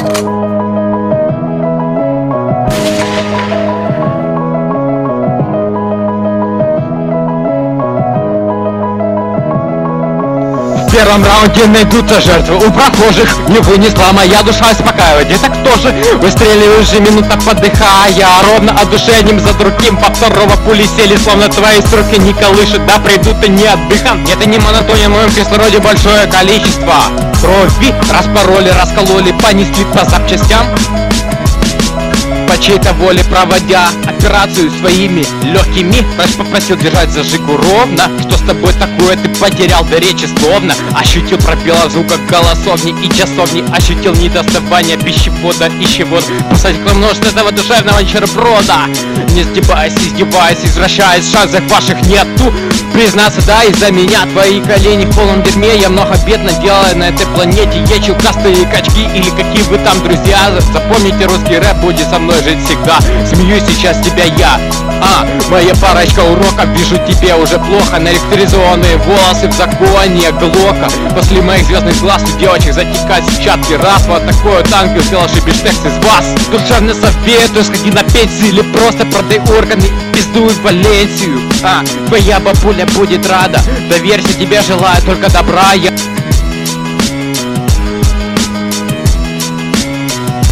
В первом раунде найдутся жертвы, у прохожих не вынесла моя душа успокаивает. Это кто же выстреливаешь же минута подыхая, ровно одушением за другим, по второго пули сели, словно твои строки не колышет, да придут и не отдыхам. Это не монотония, в моем кислороде большое количество крови, распороли, раскололи, понесли по запчастям, по чьей-то воле проводя операцию своими легкими. Врач попросил держать зажигу ровно. Что с тобой такое, ты потерял до речи словно. Ощутил пропела в звуках голосовни и часовни. Ощутил недоставание пищевода и щевод. Посадил множество этого душевного нищеброда. Не сгибаясь, издеваясь, извращаясь, шансов ваших нету. Признаться, да, из-за меня твои колени в полном дерьме. Я много бед наделаю на этой планете. Я чукастые качки или какие вы там друзья. Запомните, русский рэп будет со мной жить всегда. Смеюсь сейчас тебя я. Моя парочка уроков, вижу тебе уже плохо. Наэлектризованные волосы в законе Глока. После моих звездных глаз у девочек затекает сетчатки раз. Вот такой танк сделал шибиштекс из вас. Душевно советую, сходи на пенсию или просто продай органы и пиздуй в Валенсию. Твоя бабуля будет рада. Доверься, тебе желаю только добра.